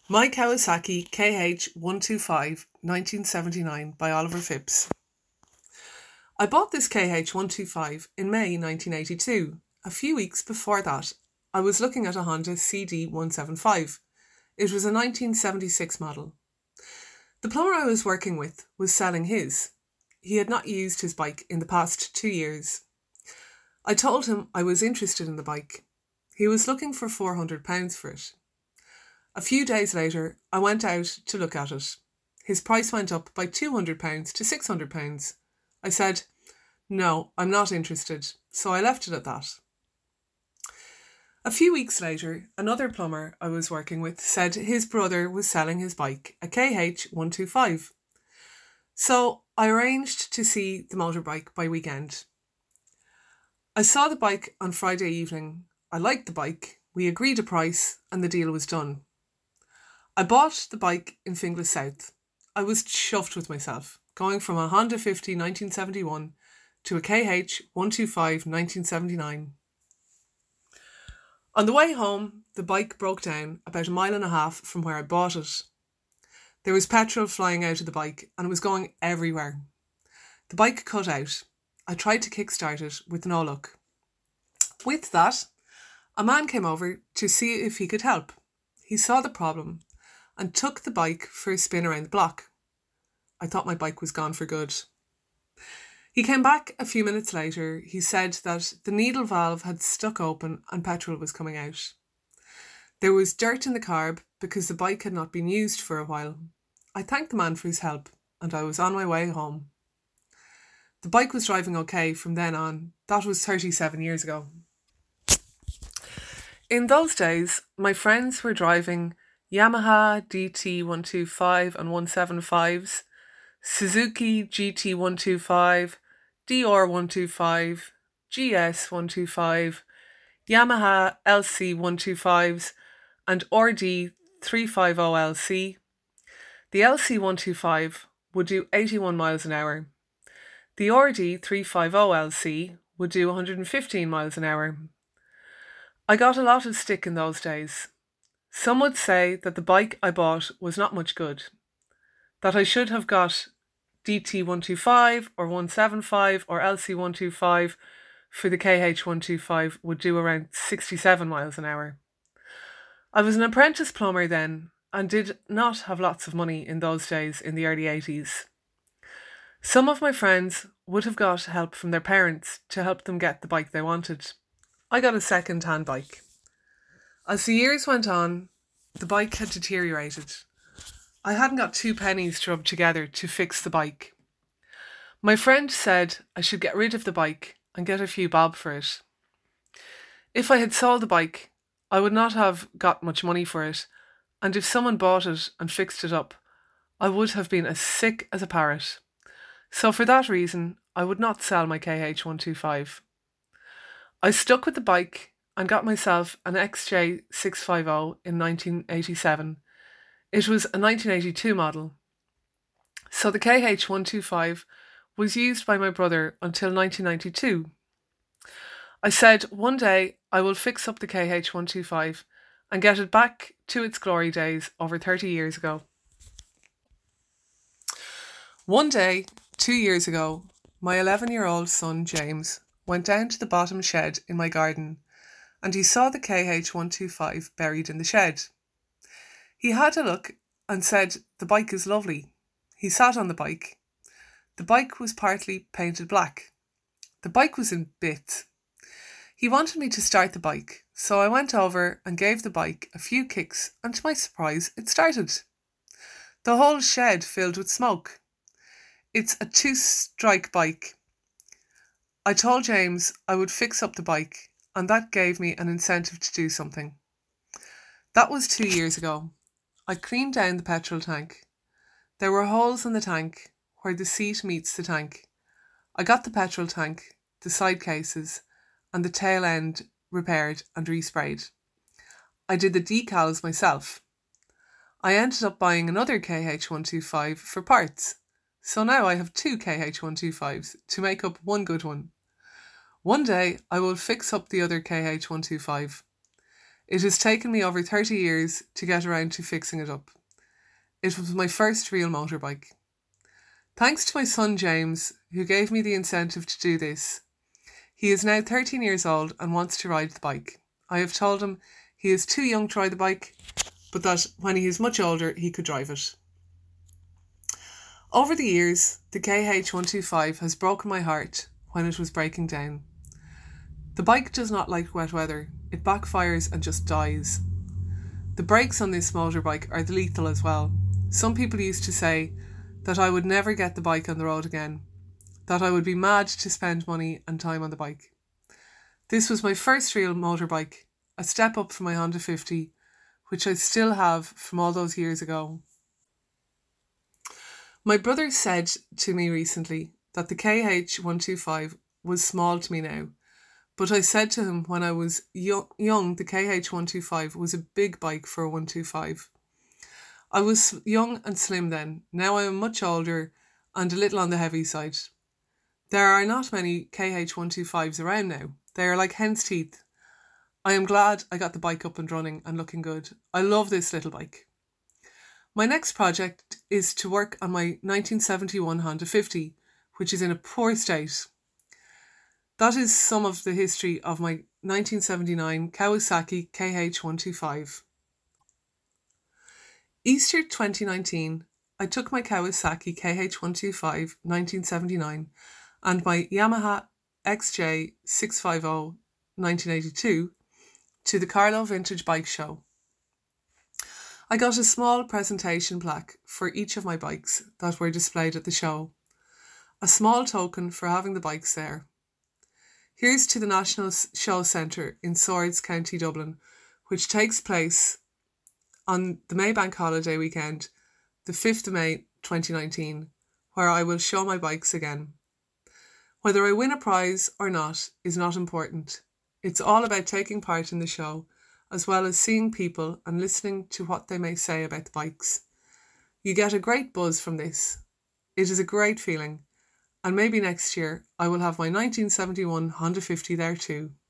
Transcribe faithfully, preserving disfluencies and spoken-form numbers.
My Kawasaki K H one twenty-five nineteen seventy-nine by Oliver Phipps. I bought this K H one twenty-five in May nineteen eighty-two. A few weeks before that, I was looking at a Honda C D one seventy-five. It was a nineteen seventy-six model. The plumber I was working with was selling his. He had not used his bike in the past two years. I told him I was interested in the bike. He was looking for four hundred pounds for it. A few days later, I went out to look at it. His price went up by two hundred pounds to six hundred pounds. I said, "No, I'm not interested," so I left it at that. A few weeks later, another plumber I was working with said his brother was selling his bike, a K H one twenty-five. So I arranged to see the motorbike by weekend. I saw the bike on Friday evening. I liked the bike, we agreed a price, and the deal was done. I bought the bike in Finglas South. I was chuffed with myself, going from a Honda fifty nineteen seventy-one to a K H one twenty-five nineteen seventy-nine. On the way home, the bike broke down about a mile and a half from where I bought it. There was petrol flying out of the bike and it was going everywhere. The bike cut out. I tried to kickstart it with no luck. With that, a man came over to see if he could help. He saw the problem and took the bike for a spin around the block. I thought my bike was gone for good. He came back a few minutes later. He said that the needle valve had stuck open and petrol was coming out. There was dirt in the carb because the bike had not been used for a while. I thanked the man for his help and I was on my way home. The bike was driving okay from then on. That was thirty-seven years ago. In those days, my friends were driving Yamaha D T one twenty-five and one seventy-fives, Suzuki G T one twenty-five, D R one twenty-five, G S one twenty-five, Yamaha L C one twenty-fives and R D three fifty L C. The L C one twenty-five would do eighty-one miles an hour. The R D three fifty L C would do one hundred fifteen miles an hour. I got a lot of stick in those days. Some would say that the bike I bought was not much good, that I should have got D T one twenty-five or one seventy-five or L C one twenty-five for the K H one twenty-five would do around sixty-seven miles an hour. I was an apprentice plumber then and did not have lots of money in those days in the early eighties. Some of my friends would have got help from their parents to help them get the bike they wanted. I got a second-hand bike. As the years went on, the bike had deteriorated. I hadn't got two pennies to rub together to fix the bike. My friend said I should get rid of the bike and get a few bob for it. If I had sold the bike, I would not have got much money for it, and if someone bought it and fixed it up, I would have been as sick as a parrot. So for that reason, I would not sell my K H one twenty-five. I stuck with the bike and got myself an X J six fifty in nineteen eighty-seven. It was a nineteen eighty-two model. So the K H one twenty-five was used by my brother until nineteen ninety-two. I said one day I will fix up the K H one twenty-five and get it back to its glory days over thirty years ago. One day, two years ago, my eleven-year-old son James went down to the bottom shed in my garden and he saw the K H one twenty-five buried in the shed. He had a look and said, "The bike is lovely." He sat on the bike. The bike was partly painted black. The bike was in bits. He wanted me to start the bike, so I went over and gave the bike a few kicks and to my surprise it started. The whole shed filled with smoke. It's a two-strike bike. I told James I would fix up the bike and that gave me an incentive to do something. That was two years ago. I cleaned down the petrol tank. There were holes in the tank where the seat meets the tank. I got the petrol tank, the side cases, and the tail end repaired and resprayed. I did the decals myself. I ended up buying another K H one twenty-five for parts. So now I have two K H one twenty-fives to make up one good one. One day I will fix up the other K H one twenty-five. It has taken me over thirty years to get around to fixing it up. It was my first real motorbike. Thanks to my son James, who gave me the incentive to do this. He is now thirteen years old and wants to ride the bike. I have told him he is too young to ride the bike, but that when he is much older, he could drive it. Over the years, the K H one twenty-five has broken my heart when it was breaking down. The bike does not like wet weather. It backfires and just dies. The brakes on this motorbike are lethal as well. Some people used to say that I would never get the bike on the road again, that I would be mad to spend money and time on the bike. This was my first real motorbike, a step up from my Honda fifty, which I still have from all those years ago. My brother said to me recently that the K H one twenty-five was small to me now, but I said to him when I was yo- young the K H one twenty-five was a big bike for a one twenty-five. I was young and slim then. Now I am much older and a little on the heavy side. There are not many K H one twenty-fives around now. They are like hen's teeth. I am glad I got the bike up and running and looking good. I love this little bike. My next project is to work on my nineteen seventy-one Honda fifty, which is in a poor state. That is some of the history of my nineteen seventy-nine Kawasaki K H one twenty-five. Easter twenty nineteen, I took my Kawasaki K H one twenty-five nineteen seventy-nine and my Yamaha X J six fifty nineteen eighty-two to the Carlow Vintage Bike Show. I got a small presentation plaque for each of my bikes that were displayed at the show, a small token for having the bikes there. Here's to the National Show Centre in Swords, County Dublin, which takes place on the May Bank Holiday weekend, the fifth of May twenty nineteen, where I will show my bikes again. Whether I win a prize or not is not important. It's all about taking part in the show, as well as seeing people and listening to what they may say about the bikes. You get a great buzz from this. It is a great feeling, and maybe next year I will have my nineteen seventy-one Honda fifty there too.